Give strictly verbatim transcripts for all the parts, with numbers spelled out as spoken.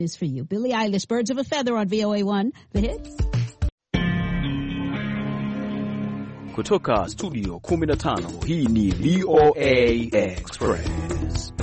is for you. Billie Eilish, Birds of a Feather on V O A one, the hits. Kutoka studio kumi na tano, hii ni V O A Express.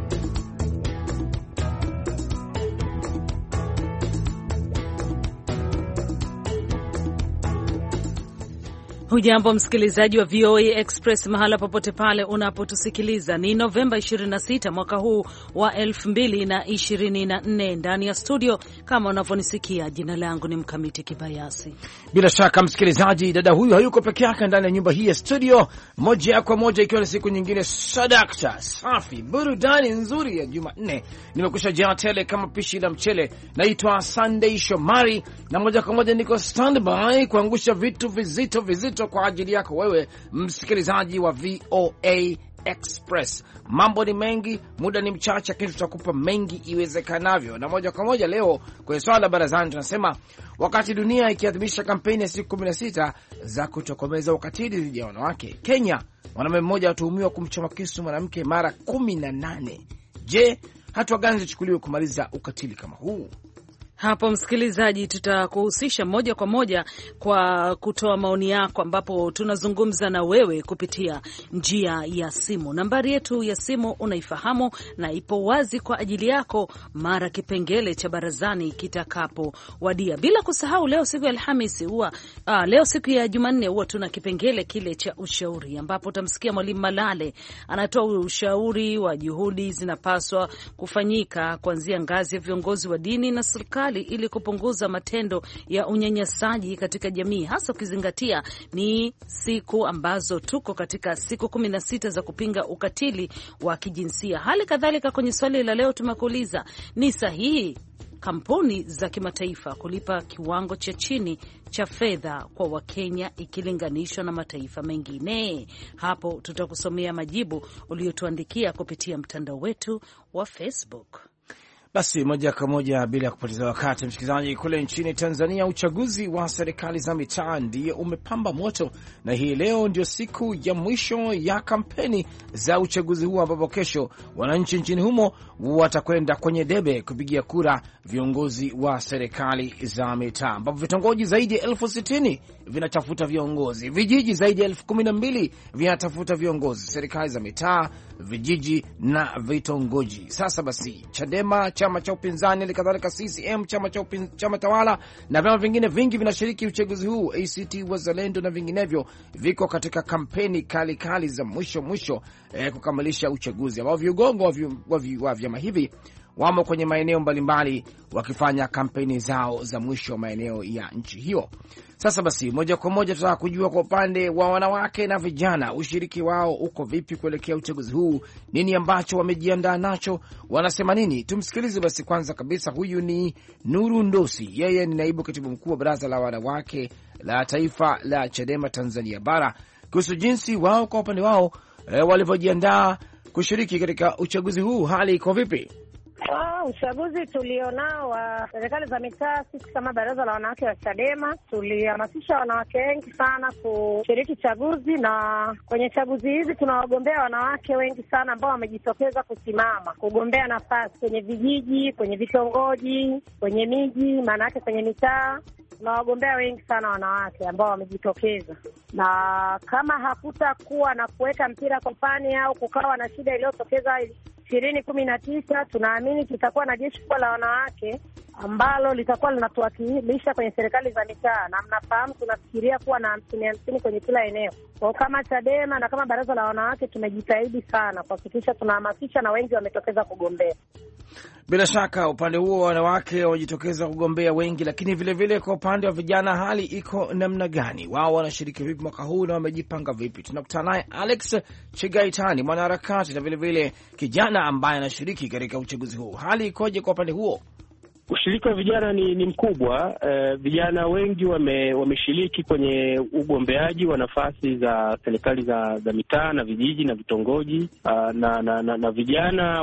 Hujambo msikilizaji wa V O A Express mahala popote pale unapotusikiliza. Ni Novemba ishirini na sita mwaka huu wa elfu mbili na ishirini na nne. Ndani ya studio kama unavyonisikia, jina langu ni Mkamiti Kibayasi. Bila shaka msikilizaji, dada huyu hayuko peke yake ndani ya nyumba hii ya studio, moja kwa moja ikiwa ni siku nyingine sadakta safi, burudani nzuri ya Jumanne. Nimekusha jaa tele kama pishi la mchele. Naitwa Sunday Shomari na moja kwa moja niko standby kuangusha vitu vizito vizito kwa ajili yako wewe msikilizaji wa V O A Express. Mambo ni mengi, muda ni mchache, lakini tutakupa mengi iwezekanavyo. Na moja kwa moja leo kwenye swala la barazani tunasema, wakati dunia ikiadhimisha kampeni ya siku kumi na sita za kutokomeza ukatili dhidi ya wanawake, Kenya mwanamume mmoja atuhumiwa kumchoma kisu mwanamke mara kumi na nane. Je, hatua gani zichukuliwe kumaliza ukatili kama huu? Hapo msikilizaji, tutakuhusisha moja kwa moja kwa kutoa maoni yako, ambapo tunazungumza na wewe kupitia njia ya simu. Nambari yetu ya simu unaifahamu na ipo wazi kwa ajili yako mara kipengele cha barazani kitakapo wadia. Bila kusahau leo siku ya Alhamisi huwa ah, leo siku ya Jumanne huwa tuna kipengele kile cha ushauri, ambapo utamsikia Mwalimu Malale anatoa ushauri wa juhudi zinapaswa kufanyika kuanzia ngazi ya viongozi wa dini na serikali ili kupunguza matendo ya unyanyasaji katika jamii, hasa ukizingatia ni siku ambazo tuko katika siku kumi na sita za kupinga ukatili wa kijinsia. Hali kadhalika kwenye swali la leo tumekuuliza, ni sahihi kampuni za kimataifa kulipa kiwango cha chini cha fedha kwa Wakenya ikilinganishwa na mataifa mengine? Hapo tutakusomea majibu uliotuandikia kupitia mtandao wetu wa Facebook. Basi moja kwa moja bila kupoteza wakati msikilizaji, kule nchini Tanzania uchaguzi wa serikali za mitaa ndio umepamba moto, na hii leo ndio siku ya mwisho ya kampeni za uchaguzi huo, ambapo kesho wananchi nchini humo watakwenda kwenye debe kupigia kura viongozi wa serikali za mitaa, ambapo vitongoji zaidi ya elfu sitini vinatafuta viongozi, vijiji zaidi ya elfu kumi na mbili vinatafuta viongozi, serikali za mitaa, vijiji na vitongoji. Sasa basi, Chadema chama cha upinzani, kadhalika C C M chama cha upin, chama tawala na vyama vingine vingi vinashiriki uchaguzi huu, A C T Wazalendo na vinginevyo, viko katika kampeni kali kali za mwisho mwisho eh, kukamilisha uchaguzi, ambao vigongo wa vyama hivi wamo kwenye maeneo mbalimbali wakifanya kampeni zao za mwisho maeneo ya nchi hiyo. Sasa basi, moja kwa moja tutaka kujua kwa upande wa wanawake na vijana, ushiriki wao uko vipi kuelekea uchaguzi huu? Nini ambacho wamejiandaa nacho? Wanasema nini? Tumsikilize basi. Kwanza kabisa, huyu ni Nuru Ndosi, yeye ni naibu katibu mkuu wa baraza la wanawake la taifa la Chadema Tanzania Bara, kuhusu jinsi wao kwa upande wao e, walivyojiandaa kushiriki katika uchaguzi huu. Hali iko vipi? Oh, uchaguzi tulionao wa serikali za mitaa, sisi kama baraza la wanawake wa Chadema tulihamasisha wanawake wengi sana kushiriki chaguzi, na kwenye chaguzi hizi tuna wagombea wanawake wengi sana ambao wamejitokeza kusimama kugombea nafasi kwenye vijiji, kwenye vitongoji, kwenye miji, maana yake kwenye mitaa na wagombea wengi sana wanawake ambao wamejitokeza. Na kama hakutakuwa na kuweka mpira kwa pani au kukawa na shida iliyotokeza ishirini kumi na tisa, tunaamini tutakuwa na jeshi kubwa la wanawake ambalo litakuwa linatuwakilisha kwenye serikali za mitaa, na mnafahamu tunafikiria kuwa na hamsini hamsini kwenye kila eneo. Kwa kama Chadema na kama baraza la wanawake tumejitahidi sana kuhakikisha tunahamasisha na wengi wametokeza kugombea. Bila shaka upande huo wanawake wajitokeza kugombea wengi, lakini vile vile kwa upande wa vijana hali iko namna gani? Wao wanashiriki vipi mwaka huu na wamejipanga vipi? Tunakutana naye Alex Chigaitani, mwanaharakati na vile vile kijana ambaye anashiriki katika uchaguzi huu. Hali ikoje kwa upande huo? Ushiriki wa vijana ni, ni mkubwa. Uh, vijana wengi wame, wameshiriki kwenye ugombeaji wa nafasi za serikali za, za mitaa na vijiji na vitongoji. Uh, na, na, na, na vijana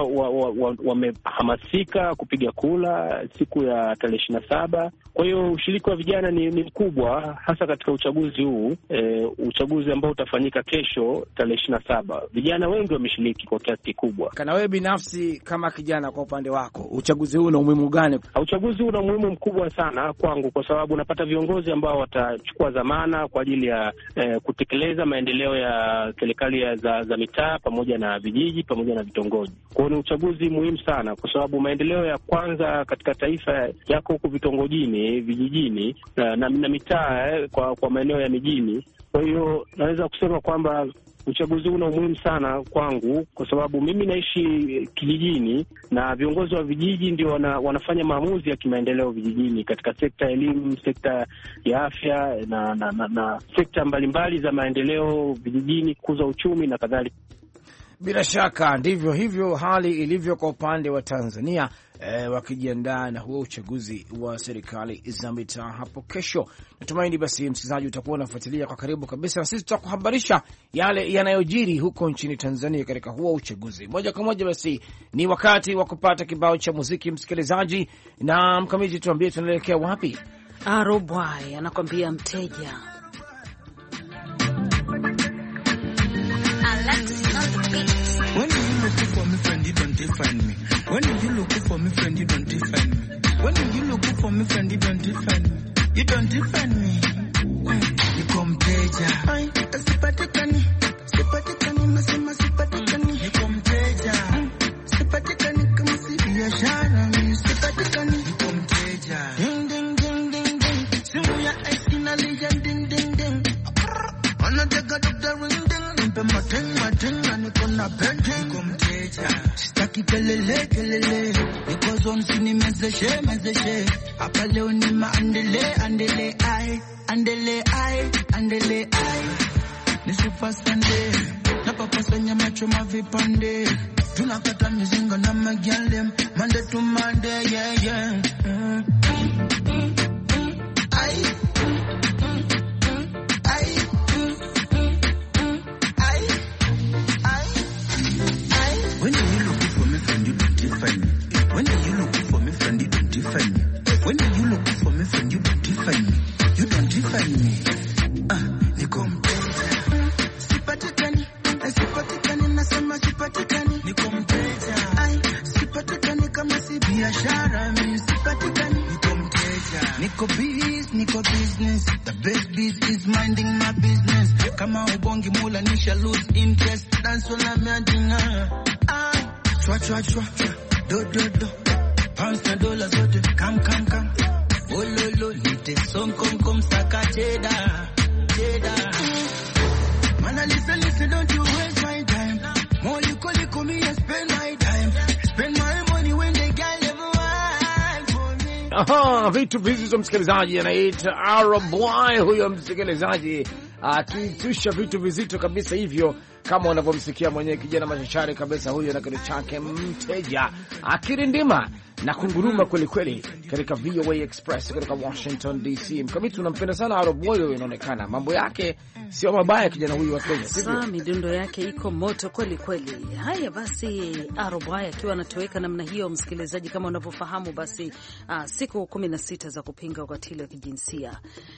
wamehamasika wa, wa kupiga kura siku ya tarehe ishirini na saba. Kwa hiyo ushiriki wa vijana ni, ni mkubwa hasa katika uchaguzi huu, uh, uchaguzi ambao utafanyika kesho tarehe ishirini na saba. Vijana wengi wameshiriki kwa kiasi kikubwa. Kana wewe binafsi kama kijana, kwa upande wako uchaguzi huu una umuhimu gani Uchaguzi una umuhimu mkubwa sana kwangu kwa sababu unapata viongozi ambao watachukua dhamana kwa ajili ya eh, kutekeleza maendeleo ya serikali za, za mitaa pamoja na vijiji pamoja na vitongoji. Kwa hiyo ni uchaguzi muhimu sana kwa sababu maendeleo ya kwanza katika taifa yako huko vitongojini, vijijini na, na, na mitaa eh, kwa, kwa maeneo ya mijini. Kwa hiyo naweza kusema kwamba uchaguzi una umuhimu sana kwangu kwa sababu mimi naishi kijijini na viongozi wa vijiji ndio wana, wanafanya maamuzi ya kimaendeleo vijijini katika sekta ya elimu, sekta ya afya na, na, na, na sekta mbalimbali za maendeleo vijijini, kukuza uchumi na kadhalika. Bila shaka ndivyo hivyo hali ilivyo kwa upande wa Tanzania, e, wakijiandaa na huo uchaguzi wa serikali za mitaa hapo kesho. Natumaini basi msikilizaji utakuwa unafuatilia kwa karibu kabisa, na sisi tutakuhabarisha yale yanayojiri huko nchini Tanzania katika huo uchaguzi moja kwa moja. Basi ni wakati wa kupata kibao cha muziki, msikilizaji, na Mkamiti, tuambie tunaelekea wapi? Arobwai anakwambia mteja. When you look for me, friend, you don't define me. When you look for me, friend, you don't define me. When you look for me, friend, you don't define me. You don't define me. You come teja. Ay, sipatikani, sipatikani, nasema sipatikani. You come teja. Sipatikani kama si biashara, mimi sipatikani. You come teja. Ding ding ding ding ding. Simu ya ice ina legend ding ding ding. Anataka doctor ring ding. Nimpe mateng mateng na niko na pending. Come teja. Sitaki kelele kelele. Niko zone sini mezeshe mezeshe. Hapa leo ni maandele andele ai. Andele ai, andele ai. Ni super Sunday. Na papasa nyama choma vipande. Tunakata mizinga na magyale. Monday to Monday, yeah, yeah. Mm. Ai. Ai. Ai. Ai. Ai. When you look for me, friend, you don't define me. When you look for me, friend, you don't define me. When you look for me, friend, you don't define me. You don't define me. Ah, niko mteja. Sipatikani, sipatikani, nasema sipatikani. Niko mteja. Ai, sipatikani kama si biashara, mimi sipatikani. Niko mteja. Niko biz, niko business. The best biz is minding my business. Kama ubongi mula nisha lose interest. Dance wala meadina. Ai, chwa chwa chwa, do do do. Pounds na dola zote, kam kam kam. Oh lolo, nite son kom kom saka cheda, cheda. Man, I listen, listen, don't you waste my time. More you call it, call me and spend my time. Spend my money when they get level wine for me. Aha, vitu vizito msikilizaji, anaita Arobwai huyo msikilizaji, akitusha vitu vizito kabisa hivyo kama unavyomsikia mwenyewe, kijana machachari kabisa huyo na kitu chake mteja, akirindima na kunguruma kweli kweli katika V O A Express kutoka Washington D C. Mkamiti, unampenda sana Arobwai, inaonekana mambo yake sio mabaya kijana huyu wa Kenya, sivyo? Midundo yake iko moto kweli kweli. Haya basi, Arobwai akiwa anatoweka namna hiyo, msikilizaji, kama unavyofahamu basi uh, siku kumi na sita za kupinga ukatili wa kijinsia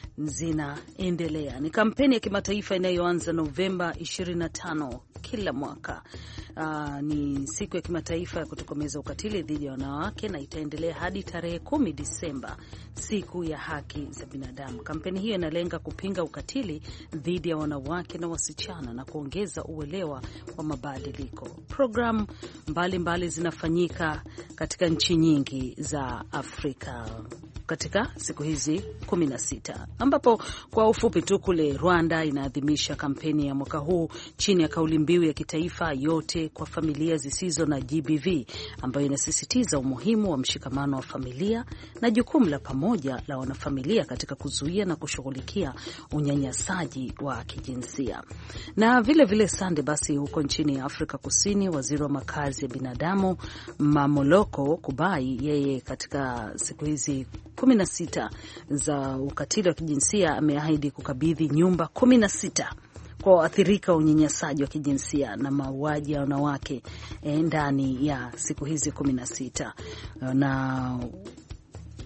zinaendelea. Ni kampeni ya kimataifa inayoanza Novemba ishirini na tano kila mwaka. Uh, ni siku ya kimataifa ya kutokomeza ukatili dhidi ya wanawake na itaendelea hadi tarehe kumi Disemba, siku ya haki za binadamu. Kampeni hiyo inalenga kupinga ukatili dhidi ya wanawake na wasichana na kuongeza uelewa wa mabadiliko. Programu mbalimbali zinafanyika katika nchi nyingi za Afrika katika siku hizi kumi na sita, ambapo kwa ufupi tu kule Rwanda inaadhimisha kampeni ya mwaka huu chini ya kauli mbiu ya kitaifa yote kwa familia zisizo na G B V, ambayo inasisitiza umuhimu wa mshikamano wa familia na jukumu la pamoja la wanafamilia katika kuzuia na kushughulikia unyanyasaji wa kijinsia. Na vile vile sande basi huko nchini Afrika Kusini, waziri wa makazi ya binadamu Mamoloko Kubai, yeye katika siku hizi kumi na sita za ukatili wa kijinsia ameahidi kukabidhi nyumba kumi na sita kwa waathirika wa unyanyasaji wa kijinsia na mauaji ya wanawake ndani ya siku hizi kumi na sita. Na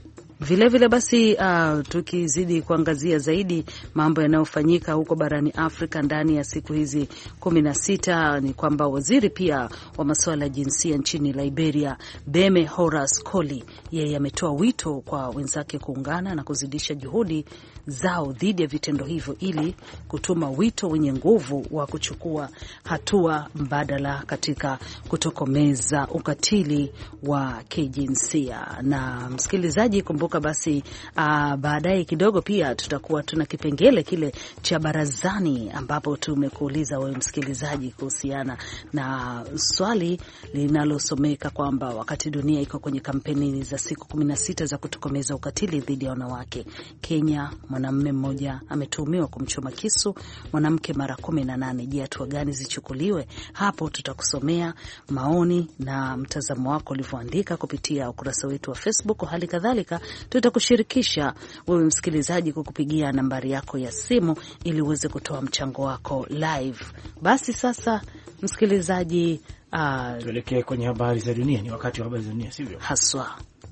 Vile vile basi, uh, tukizidi kuangazia zaidi mambo yanayofanyika huko barani Afrika ndani ya siku hizi kumi na sita, ni kwamba waziri pia wa masuala ya jinsia nchini Liberia, Beme Horace Colley, yeye ametoa wito kwa wenzake kuungana na kuzidisha juhudi zao dhidi ya vitendo hivyo ili kutuma wito wenye nguvu wa kuchukua hatua mbadala katika kutokomeza ukatili wa kijinsia. Na msikilizaji, kumbuka basi uh, baadaye kidogo pia tutakuwa tuna kipengele kile cha barazani, ambapo tumekuuliza wewe msikilizaji kuhusiana na swali linalosomeka kwamba wakati dunia iko kwenye kampeni za siku kumi na sita za kutokomeza ukatili dhidi ya wanawake, Kenya mwanamume mmoja ametuhumiwa kumchoma kisu mwanamke mara kumi na nane. Je, hatua gani zichukuliwe? Hapo tutakusomea maoni na mtazamo wako ulivyoandika kupitia ukurasa wetu wa Facebook. Hali kadhalika tutakushirikisha wewe msikilizaji kukupigia nambari yako ya simu ili uweze kutoa mchango wako live. Basi sasa msikilizaji, uh, tuelekee kwenye habari za dunia. Ni wakati wa habari za dunia, sivyo? Haswa.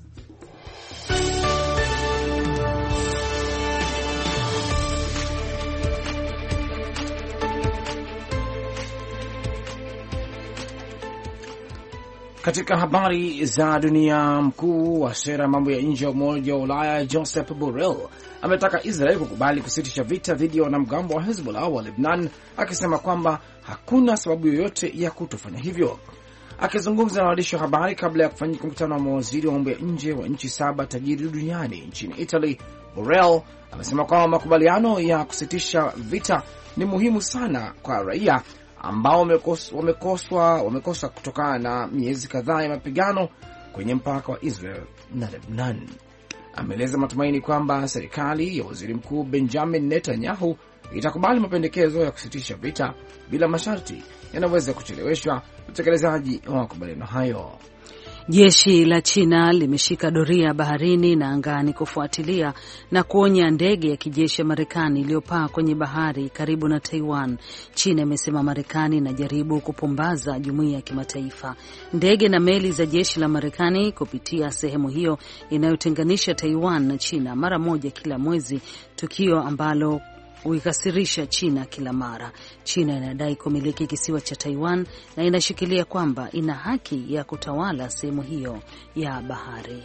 Katika habari za dunia, mkuu wa sera ya mambo ya nje ya Umoja wa Ulaya Joseph Borrell ametaka Israel kukubali kusitisha vita dhidi ya wanamgambo wa Hezbollah wa Lebanon, akisema kwamba hakuna sababu yoyote ya kutofanya hivyo. Akizungumza na waandishi wa habari kabla ya kufanyika mkutano wa mawaziri wa mambo ya nje wa nchi saba tajiri duniani nchini Italy, Borrell amesema kwamba makubaliano ya kusitisha vita ni muhimu sana kwa raia ambao wamekoswa wamekosa kutokana na miezi kadhaa ya mapigano kwenye mpaka wa Israel na Lebanon. Ameeleza matumaini kwamba serikali ya waziri mkuu Benjamin Netanyahu itakubali mapendekezo ya kusitisha vita bila masharti yanaweza kucheleweshwa utekelezaji wa makubaliano hayo. Jeshi la China limeshika doria baharini na angani kufuatilia na kuonya ndege ya kijeshi ya Marekani iliyopaa kwenye bahari karibu na Taiwan. China imesema Marekani inajaribu kupumbaza jumuiya ya kimataifa. Ndege na meli za jeshi la Marekani kupitia sehemu hiyo inayotenganisha Taiwan na China mara moja kila mwezi, tukio ambalo huikasirisha China kila mara. China inadai kumiliki kisiwa cha Taiwan na inashikilia kwamba ina haki ya kutawala sehemu hiyo ya bahari.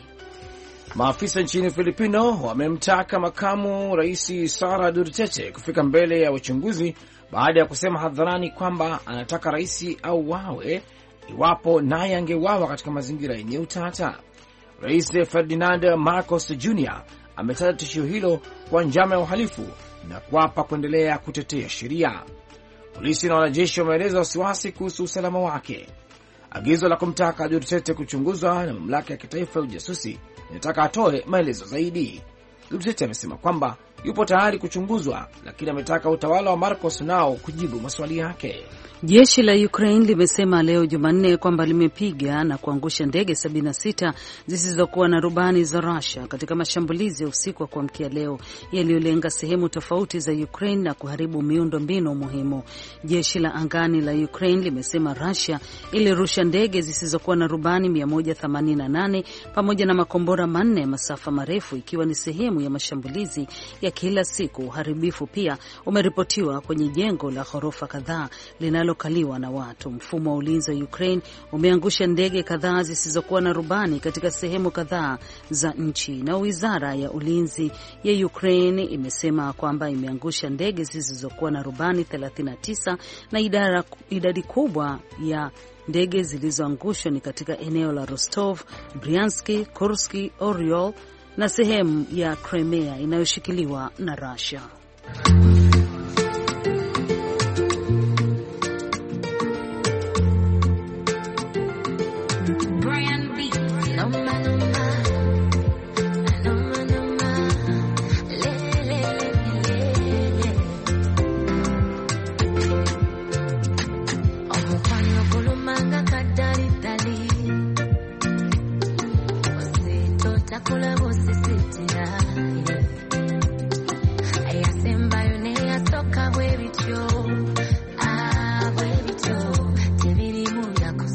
Maafisa nchini Filipino wamemtaka makamu rais Sara Duterte kufika mbele ya uchunguzi baada ya kusema hadharani kwamba anataka rais auawe iwapo naye angeuawa katika mazingira yenye utata. Rais Ferdinand Marcos Junior ametaja tishio hilo kwa njama ya uhalifu na kuapa kuendelea kutetea sheria. Polisi na wanajeshi wameeleza wasiwasi kuhusu usalama wake. Agizo la kumtaka Duterte kuchunguzwa na mamlaka ya kitaifa ya ujasusi inataka atoe maelezo zaidi. Duterte amesema kwamba yupo tayari kuchunguzwa, lakini ametaka utawala wa Marcos nao kujibu maswali yake. Jeshi la Ukraine limesema leo Jumanne kwamba limepiga na kuangusha ndege sabini na sita zisizokuwa na rubani za Russia katika mashambulizi ya usiku wa kuamkia leo yaliyolenga sehemu tofauti za Ukraine na kuharibu miundo mbinu muhimu. Jeshi la angani la Ukraine limesema Russia ilirusha ndege zisizokuwa na rubani mia moja themanini na nane pamoja na makombora manne ya masafa marefu, ikiwa ni sehemu ya mashambulizi ya kila siku. Uharibifu pia umeripotiwa kwenye jengo la ghorofa kadhaa linalo kaliwa na watu. Mfumo wa ulinzi wa Ukraine umeangusha ndege kadhaa zisizokuwa na rubani katika sehemu kadhaa za nchi, na wizara ya ulinzi ya Ukraine imesema kwamba imeangusha ndege zisizokuwa na rubani thelathini na tisa na idara, idadi kubwa ya ndege zilizoangushwa ni katika eneo la Rostov, Bryansk, Kursk, Oryol na sehemu ya Crimea inayoshikiliwa na Russia.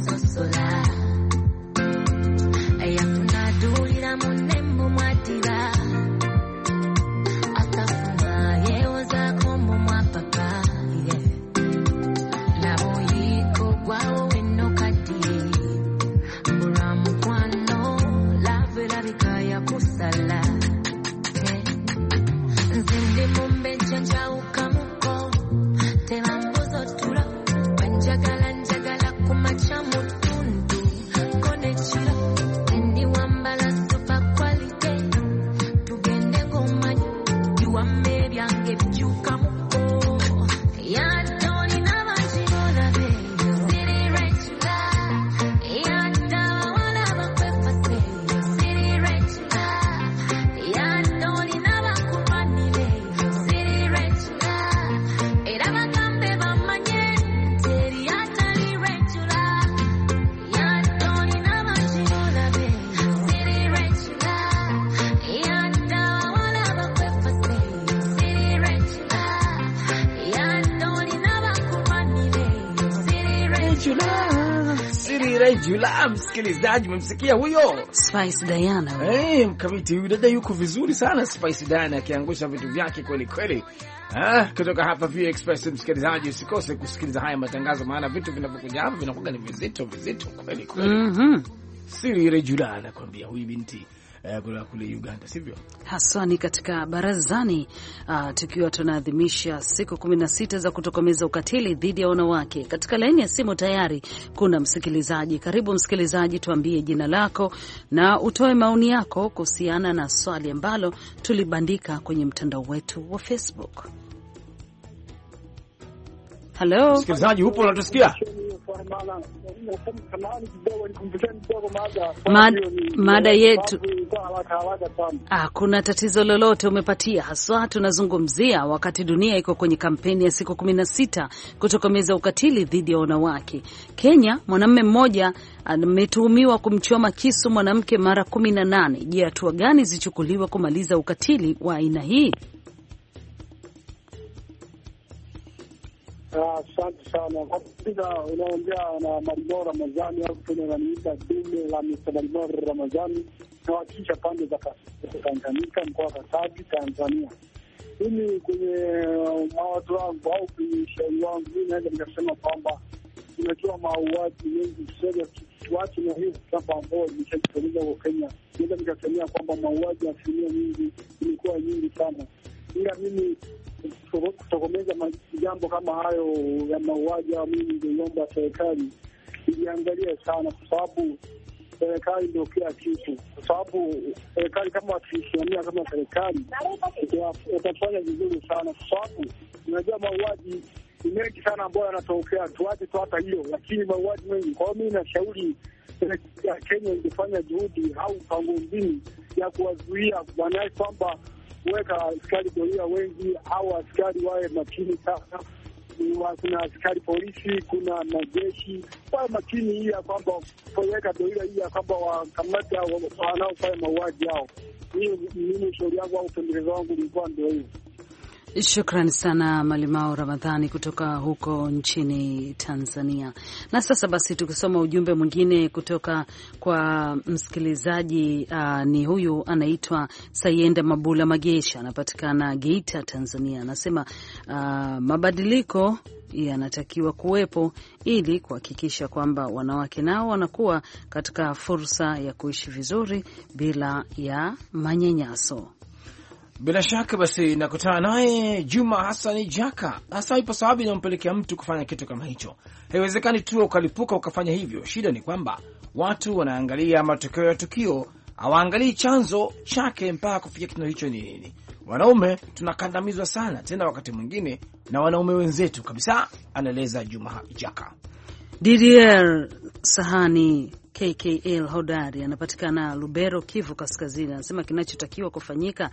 Munne mu mwatira sala nzindi mumbe chanja ukamuko telambozo tura njagala njagala kumacha mutundu kone chira ndi wambala super quality tugende ngomanyi yuwame byange byuka muko ya toni na majina be city regular ya tawala bakwefase city regular ya toni na bakumani be city regular era bagambe bamanye teri atali regular ya toni na majina be city regular ya tawala bakwefase city regular ya toni na bakumani be city regular. Siri Regula, msikilizaji, mmemsikia huyo Spice Diana. Eh, mkamiti huyu dada yuko vizuri sana, Spice Diana akiangusha vitu vyake kweli kweli. Ah, kutoka hapa V Express, msikilizaji, usikose kusikiliza haya matangazo, maana vitu vinavyokuja hapa vinakuwa ni vizito vizito kweli kweli. Mhm. Siri Regula anakuambia huyu binti eh, kule kule Uganda, sivyo? Haswa ni katika barazani, uh, tukiwa tunaadhimisha siku kumi na sita za kutokomeza ukatili dhidi ya wanawake. Katika laini ya simu tayari kuna msikilizaji. Karibu msikilizaji, tuambie jina lako na utoe maoni yako kuhusiana na swali ambalo tulibandika kwenye mtandao wetu wa Facebook. Hello? Msikilizaji, upo unatusikia? Mada, mada yetu. Ah, kuna tatizo lolote umepatia? Haswa tunazungumzia wakati dunia iko kwenye kampeni ya siku kumi na sita kutokomeza ukatili dhidi ya wanawake. Kenya, mwanamume mmoja ametuhumiwa kumchoma kisu mwanamke mara kumi na nane. Je, hatua gani zichukuliwe kumaliza ukatili wa aina hii? Asante sana. Kwa kupita unaongea na Marimao Ramazani au tunaniita dume la Mister Marimao Ramazani, nawakilisha pande za Tanganyika, mkoa wa Katavi, Tanzania. Mimi kwenye mawazo wangu au kwenye ushauri wangu, mimi naweza nikasema kwamba unajua mauaji mengi sana tuache na hiyo kama ambao nimeshajitoleza kwa Kenya. Naweza nikasemea kwamba mauaji asilimia nyingi imekuwa nyingi sana, ila mimi kutokomeza jambo kama hayo ya mauaji au mimi ningeomba serikali iangalie sana, kwa sababu serikali ndio kila kitu. Kwa sababu serikali kama wakisimamia kama serikali watafanya vizuri sana, kwa sababu unajua mauaji ni mengi sana ambayo yanatokea. Tuache tu hata hiyo, lakini mauaji mengi. Kwa hiyo mimi nashauri ya Kenya ingefanya juhudi au mpango mzima ya kuwazuia wanae kwamba kuweka askari doria wengi au askari wawe makini sana. Kuna askari polisi, kuna majeshi wawe makini, hii ya kwamba kuweka doria hii ya kwamba wakamata wanaofanya mauaji yao. Hiyo mimi shauri yangu au pendekezo wangu ilikuwa ndio hiyo. Shukrani sana Malimao Ramadhani kutoka huko nchini Tanzania. Na sasa basi tukisoma ujumbe mwingine kutoka kwa msikilizaji, uh, ni huyu anaitwa Sayenda Mabula Magesha, anapatikana Geita, Tanzania. Anasema uh, mabadiliko yanatakiwa kuwepo ili kuhakikisha kwamba wanawake nao wanakuwa katika fursa ya kuishi vizuri bila ya manyanyaso. Bila shaka basi nakutana naye Juma Hasani Jaka. Hasa ipo sababu inampelekea mtu kufanya kitu kama hicho. Haiwezekani tu ukalipuka ukafanya hivyo. Shida ni kwamba watu wanaangalia matokeo ya tukio, hawaangalii chanzo chake mpaka kufikia kitendo hicho ni nini. Wanaume tunakandamizwa sana, tena wakati mwingine na wanaume wenzetu kabisa, anaeleza Juma Jaka. D D R Sahani K K L Hodari anapatikana Lubero, Kivu Kaskazini. Anasema kinachotakiwa kufanyika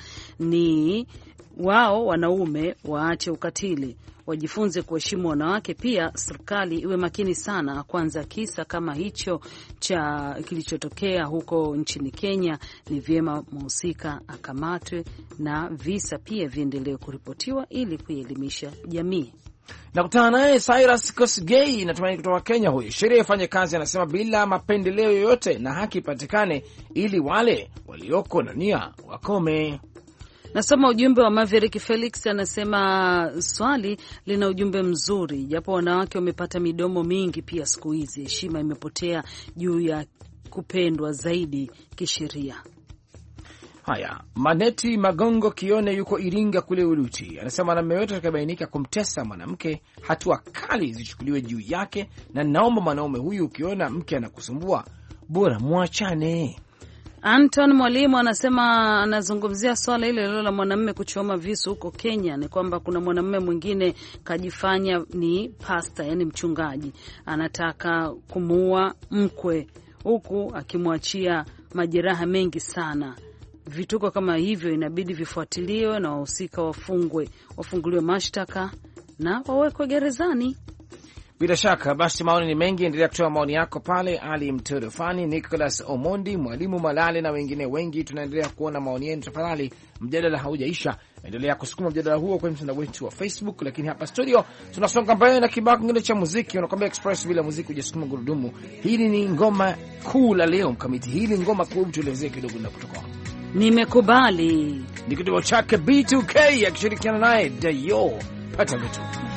ni wao wanaume waache ukatili, wajifunze kuheshimu wanawake. Pia serikali iwe makini sana. Kwanza kisa kama hicho cha kilichotokea huko nchini Kenya, ni vyema mhusika akamatwe na visa pia viendelee kuripotiwa ili kuelimisha jamii. Nakutana naye Cyrus Kosgei, natumaini kutoka Kenya. Huyu sheria ifanye kazi, anasema bila mapendeleo yoyote, na haki ipatikane ili wale walioko na nia wakome. Nasoma ujumbe wa Maverick Felix, anasema swali lina ujumbe mzuri, japo wanawake wamepata midomo mingi pia siku hizi, heshima imepotea juu ya kupendwa zaidi kisheria. Haya, Maneti Magongo Kione yuko Iringa kule Uruti, anasema mwanamume wetu atakabainika kumtesa mwanamke, hatua kali zichukuliwe juu yake, na naomba mwanaume huyu ukiona mke anakusumbua bora muachane. Anton Mwalimu anasema, anazungumzia swala ile lilo la mwanamume kuchoma visu huko Kenya. Ni kwamba kuna mwanamume mwingine kajifanya ni pasta, yani mchungaji, anataka kumuua mkwe huku akimwachia majeraha mengi sana. Vituko kama hivyo inabidi vifuatiliwe na wahusika wafungwe, wafunguliwe mashtaka na wawekwe gerezani. Bila shaka basi, maoni ni mengi, endelea kutoa maoni yako pale. Ali Mtorofani, Nicholas Omondi, Mwalimu Malale na wengine wengi, tunaendelea kuona maoni yenu. Tafadhali, mjadala haujaisha, endelea kusukuma mjadala huo kwenye mtandao wetu wa Facebook. Lakini hapa studio tunasonga mbele na kibao kingine cha muziki. Unakwambia Express bila muziki hujasukuma gurudumu. Hili ni ngoma kuu la leo, Mkamiti. Hili ngoma kuu, tuelezee kidogo na kutoka. Nimekubali ni kidogo chake B two K akishirikiana naye Dayo. Pata vitu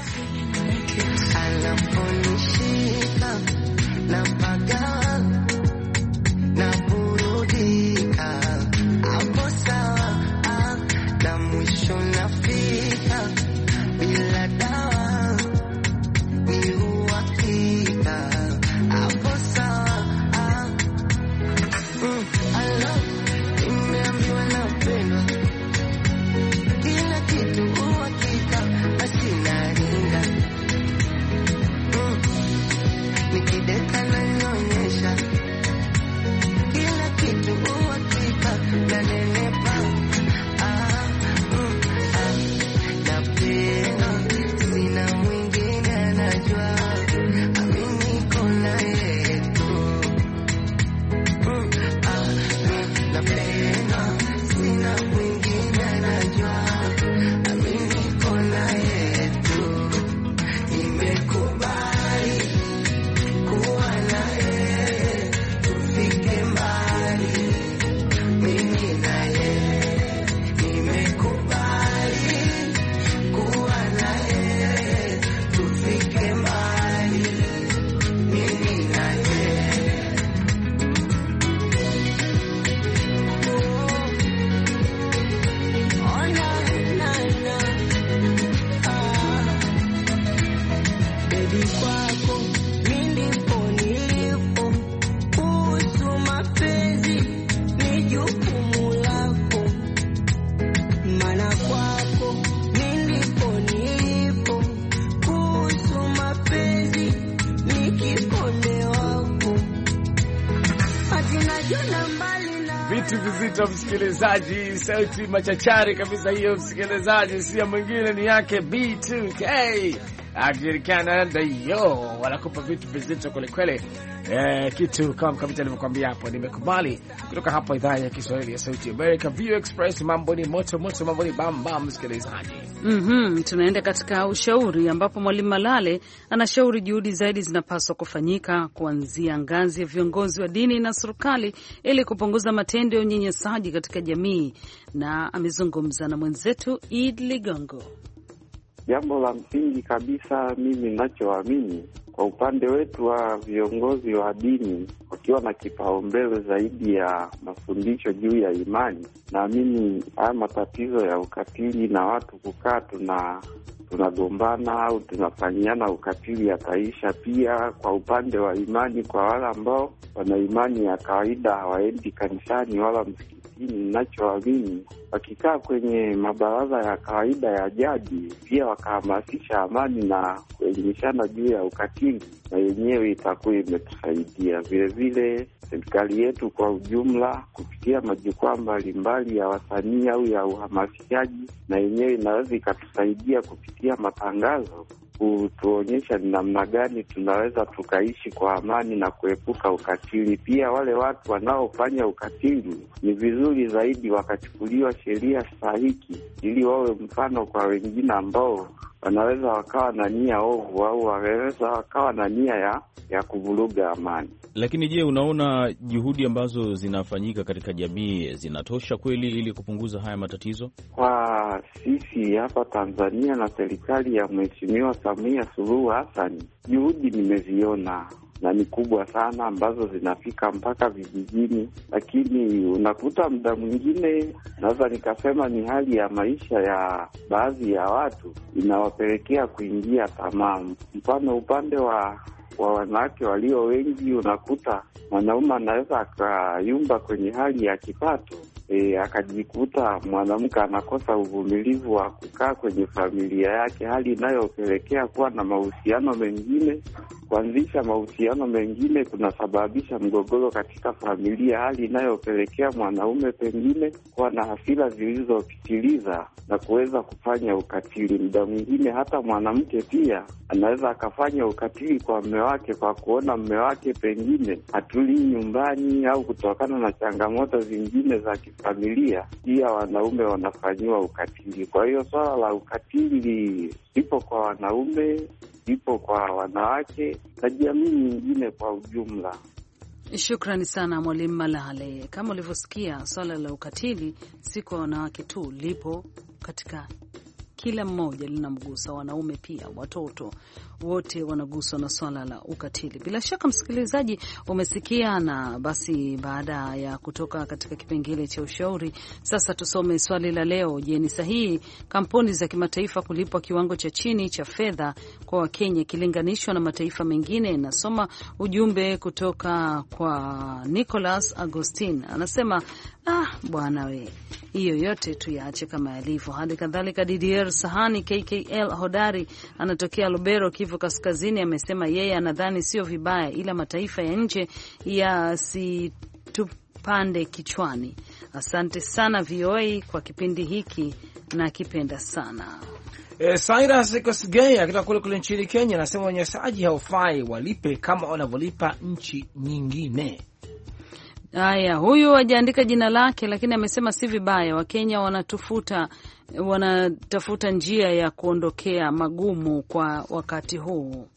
anaponishika na pagawa na burudika, hapo sawa, na mwisho nafika bila dawa, ni uhakika, hapo sawa. mm, nimeambiwa napendwa, kila kitu uhakika, basi naringa. Nikideka na nyonyesha, kila kitu uhakika, na nenepa. Ah, mm, ah, napenda, sina mwingine anajua, amini kona yetu. mm, ah, napenda, sina mwingine anajua, amini kona yetu. Nimekubali kuwa na yeye, tufike mbali, mimi na yeye. Nimekubali kuwa na yeye, tufike mbali, mimi na yeye. Oh, na, na, na. Ah, baby, kwako nilipo nilipo, kuhusu mapenzi ni jukumu lako, maana kwako nilipo nilipo, kuhusu mapenzi ni kiponde wako, atinajona mbali na vitu vizito. Msikilizaji, sauti machachari kabisa hiyo, msikilizaji, si mwingine ni yake B two K akishirikiana na Dayo, wanakupa vitu vizito kweli kweli. Eh, kitu kama Mkamiti alivyokuambia hapo. Nimekubali kutoka hapa idhaa ya Kiswahili ya Sauti America, V O Express. Mambo ni moto moto, mambo ni bam bam, msikilizaji. Mhm, tunaenda katika ushauri ambapo Mwalimu Malale anashauri juhudi zaidi zinapaswa kufanyika kuanzia ngazi ya viongozi wa dini na serikali ili kupunguza matendo ya unyanyasaji katika jamii, na amezungumza na mwenzetu Id Ligongo. Jambo la msingi kabisa mimi ninachoamini, kwa upande wetu wa viongozi wa dini wakiwa na kipaumbele zaidi ya mafundisho juu ya imani, naamini haya matatizo ya ukatili na watu kukaa tuna tunagombana au tunafanyiana ukatili yataisha. Pia kwa upande wa imani, kwa wale ambao wana imani ya kawaida, hawaendi kanisani wala msikitini, ninachoamini wakikaa kwenye mabaraza ya kawaida ya jadi, pia wakahamasisha amani na kuelimishana juu ya ukatili, na yenyewe itakuwa imetusaidia. Vile vile serikali yetu kwa ujumla kupitia majukwaa mbalimbali ya wasanii au ya uhamasishaji, na yenyewe inaweza ikatusaidia kupitia matangazo kutuonyesha ni namna gani tunaweza tukaishi kwa amani na kuepuka ukatili. Pia wale watu wanaofanya ukatili ni vizuri zaidi wakachukuliwa sheria stahiki, ili wawe mfano kwa wengine ambao wanaweza wakawa na nia ovu au wanaweza wakawa na nia ya, ya kuvuruga amani. Lakini je, unaona juhudi ambazo zinafanyika katika jamii zinatosha kweli ili kupunguza haya matatizo? Kwa sisi hapa Tanzania na serikali ya Mheshimiwa Samia Suluhu Hassan, juhudi nimeziona. na ni kubwa sana, ambazo zinafika mpaka vijijini. Lakini unakuta muda mwingine, naweza nikasema ni hali ya maisha ya baadhi ya watu inawapelekea kuingia tamaa. Mfano upande wa wa wanawake walio wengi, unakuta mwanaume anaweza akayumba kwenye hali ya kipato, e, akajikuta mwanamke anakosa uvumilivu wa kukaa kwenye familia yake, hali inayopelekea kuwa na mahusiano mengine. Kuanzisha mahusiano mengine kunasababisha mgogoro katika familia, hali inayopelekea mwanaume pengine kuwa na hasira zilizopitiliza na kuweza kufanya ukatili. Muda mwingine hata mwanamke pia anaweza akafanya ukatili kwa mume wake kwa kuona mume wake pengine hatulii nyumbani, au kutokana na changamoto zingine za kifamilia, pia wanaume wanafanyiwa ukatili. Kwa hiyo swala la ukatili lipo kwa wanaume, lipo kwa wanawake na jamii nyingine kwa ujumla. Shukrani sana Mwalimu Malale. Kama ulivyosikia, swala la ukatili si kwa wanawake tu, lipo katika kila mmoja, linamgusa wanaume pia, watoto wote wanaguswa na swala la ukatili. Bila shaka msikilizaji, umesikia. Na basi baada ya kutoka katika kipengele cha ushauri, sasa tusome swali la leo. Je, ni sahihi kampuni za kimataifa kulipwa kiwango cha chini cha fedha kwa Wakenya ikilinganishwa na mataifa mengine? Nasoma ujumbe kutoka kwa Nicholas Agustin, anasema ah, bwana we, hiyo yote tuyaache kama yalivyo. Hali kadhalika Didier Sahani K K L Hodari anatokea Lubero, Kivu Kaskazini, amesema yeye anadhani sio vibaya, ila mataifa ya nje yasitupande kichwani. Asante sana V O A kwa kipindi hiki, na kipenda sana. E, Cyrus Kosgei akitoka kule kule nchini Kenya anasema wanyanyasaji haufai, walipe kama wanavyolipa nchi nyingine. Haya, huyu hajaandika jina lake, lakini amesema si vibaya, Wakenya wanatufuta wanatafuta njia ya kuondokea magumu kwa wakati huu.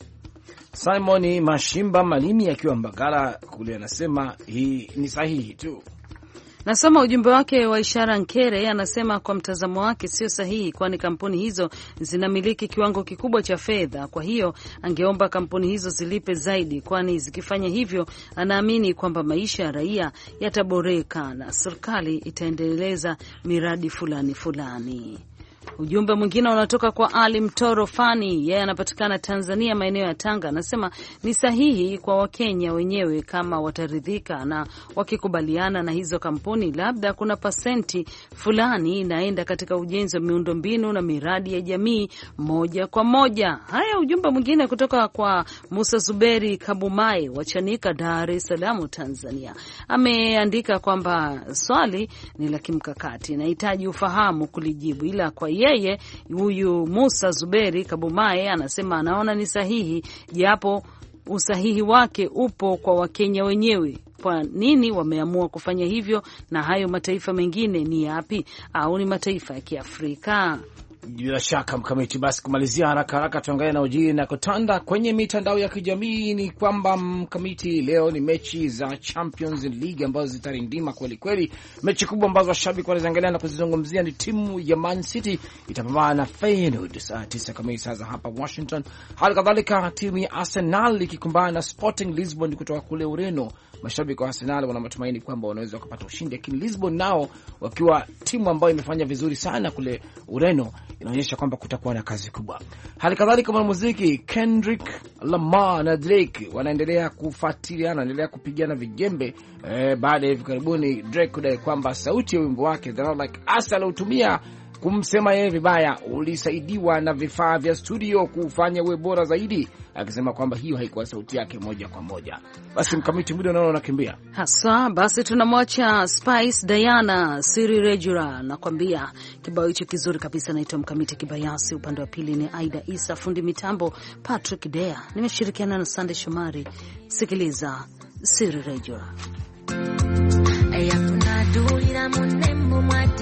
Simon Mashimba Malimi akiwa Mbagala kule anasema hii ni sahihi tu. Nasoma ujumbe wake wa Ishara Nkere, anasema kwa mtazamo wake sio sahihi, kwani kampuni hizo zinamiliki kiwango kikubwa cha fedha. Kwa hiyo angeomba kampuni hizo zilipe zaidi, kwani zikifanya hivyo anaamini kwamba maisha ya raia yataboreka na serikali itaendeleza miradi fulani fulani. Ujumbe mwingine unatoka kwa Ali Mtoro Fani, yeye anapatikana Tanzania, maeneo ya Tanga, anasema ni sahihi kwa Wakenya wenyewe kama wataridhika na wakikubaliana na hizo kampuni, labda kuna pasenti fulani inaenda katika ujenzi wa miundombinu na miradi ya jamii moja kwa moja. Haya, ujumbe mwingine kutoka kwa Musa Zuberi Kabumai wa Chanika, Dar es Salaam, Tanzania, ameandika kwamba swali ni la kimkakati, nahitaji ufahamu kulijibu, ila kwa yeye huyu Musa Zuberi Kabumae anasema anaona ni sahihi, japo usahihi wake upo kwa Wakenya wenyewe. Kwa nini wameamua kufanya hivyo, na hayo mataifa mengine ni yapi, au ni mataifa ya Kiafrika? Bila shaka Mkamiti, basi kumalizia haraka haraka tuangalie na ujiri na kutanda kwenye mitandao ya kijamii. Ni kwamba Mkamiti, leo ni mechi za Champions League ambazo zitarindima kweli kweli. Mechi kubwa ambazo washabiki wanaziangalia na kuzizungumzia ni timu ya Man City itapambana na Feyenoord saa tisa kamili saa za hapa Washington. Hali kadhalika timu ya Arsenal ikikumbana na Sporting Lisbon kutoka kule Ureno. Mashabiki wa Arsenal wana matumaini kwamba wanaweza kupata ushindi, lakini Lisbon nao wakiwa timu ambayo imefanya vizuri sana kule Ureno, inaonyesha kwamba kutakuwa na kazi kubwa. Hali kadhalika mwanamuziki Kendrick Lamar na Drake wanaendelea kufuatiliana, wanaendelea kupigana vijembe eh, baada ya hivi karibuni Drake kudai kwamba sauti ya wimbo wake The Not Like Us aliotumia kumsema yeye vibaya ulisaidiwa na vifaa vya studio kufanya uwe bora zaidi, akisema kwamba hiyo haikuwa sauti yake moja kwa moja. Basi Mkamiti, muda unaona unakimbia hasa, basi tunamwacha Spice Diana Siri Regura nakwambia kibao hicho kizuri kabisa. Naitwa Mkamiti Kibayasi, upande wa pili ni Aida Isa, fundi mitambo Patrick Dea, nimeshirikiana na Sande Shomari. Sikiliza Siri Regura. Aya kuna dulira munembo mwati